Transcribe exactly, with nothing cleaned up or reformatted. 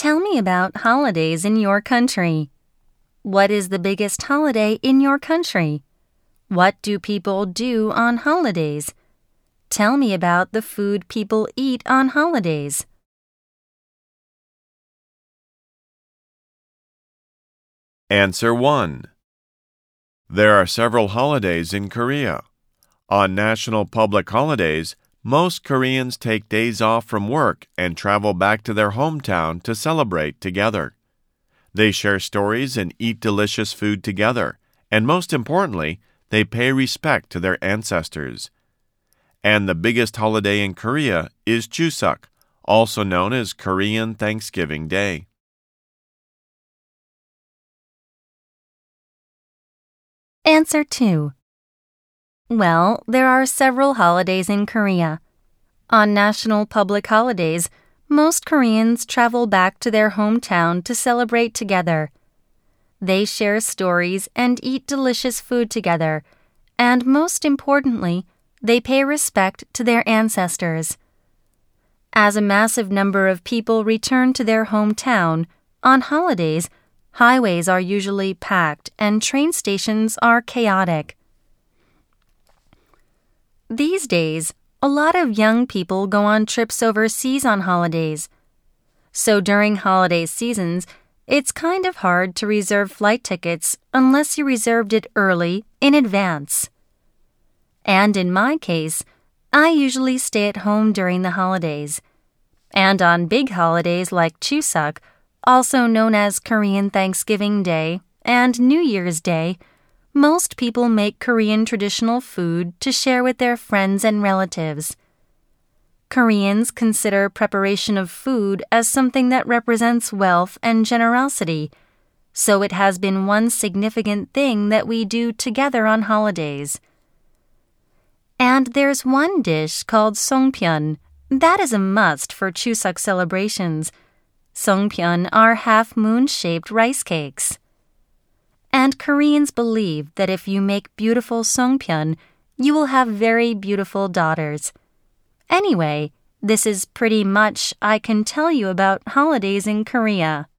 Tell me about holidays in your country. What is the biggest holiday in your country? What do people do on holidays? Tell me about the food people eat on holidays. Answer one. There are several holidays in Korea. On national public holidays, most Koreans take days off from work and travel back to their hometown to celebrate together. They share stories and eat delicious food together, and most importantly, they pay respect to their ancestors. And the biggest holiday in Korea is Chuseok, also known as Korean Thanksgiving Day. Answer two. Well, there are several holidays in Korea. On national public holidays, most Koreans travel back to their hometown to celebrate together. They share stories and eat delicious food together, and most importantly, they pay respect to their ancestors. As a massive number of people return to their hometown, on holidays, highways are usually packed and train stations are chaotic. These days, a lot of young people go on trips overseas on holidays. So during holiday seasons, it's kind of hard to reserve flight tickets unless you reserved it early in advance. And in my case, I usually stay at home during the holidays. And on big holidays like Chuseok, also known as Korean Thanksgiving Day and New Year's Day, most people make Korean traditional food to share with their friends and relatives. Koreans consider preparation of food as something that represents wealth and generosity, so it has been one significant thing that we do together on holidays. And there's one dish called songpyeon. That is a must for Chuseok celebrations. Songpyeon are half-moon-shaped rice cakes. And Koreans believe that if you make beautiful songpyeon, you will have very beautiful daughters. Anyway, this is pretty much I can tell you about holidays in Korea.